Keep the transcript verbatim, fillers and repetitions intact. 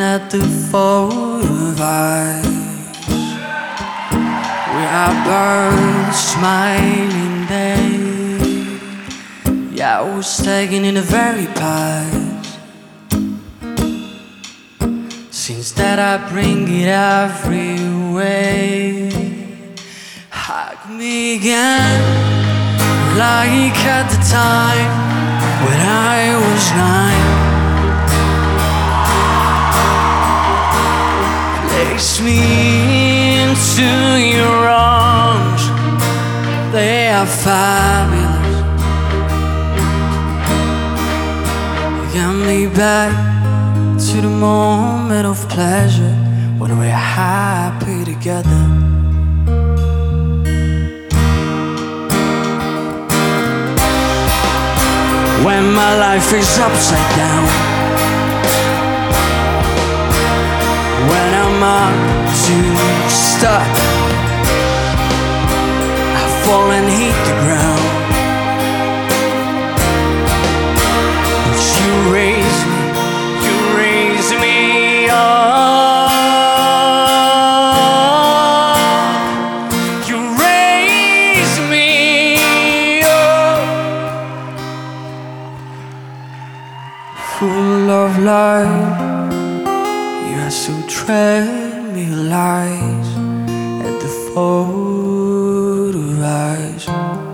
at the photo eyes. We are birds smiling day. Yeah, I was taken in the very past. Since that I bring it every way. Hug me again, like at the time when I was nine. Place me into your arms, they are fabulous. Get me back to the moment of pleasure when we're happy together. When my life is upside down, when I'm up to stuck, I fall and hit the ground. But you raise me, you raise me up. You raise me up. Full of life, you are so tremulous at the photo eyes.